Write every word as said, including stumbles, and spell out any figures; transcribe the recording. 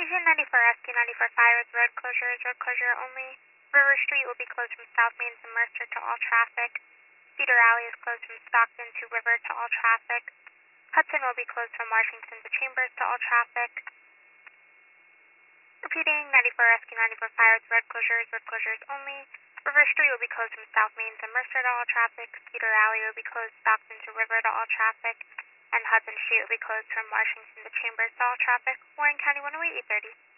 Station ninety-four rescue ninety-four fire with road closures, road closure only. River Street will be closed from South Main to Mercer to all traffic. Cedar Alley is closed from Stockton to River to all traffic. Hudson will be closed from Washington to Chambers to all traffic. Repeating, ninety-four rescue ninety-four fire with road closures, road closures only. River Street will be closed from South Main to Mercer to all traffic. Cedar Alley will be closed Stockton to River to all traffic. And Hudson Street will be closed from Washington to Chambers to all traffic. Warren County one oh eight, eight thirty.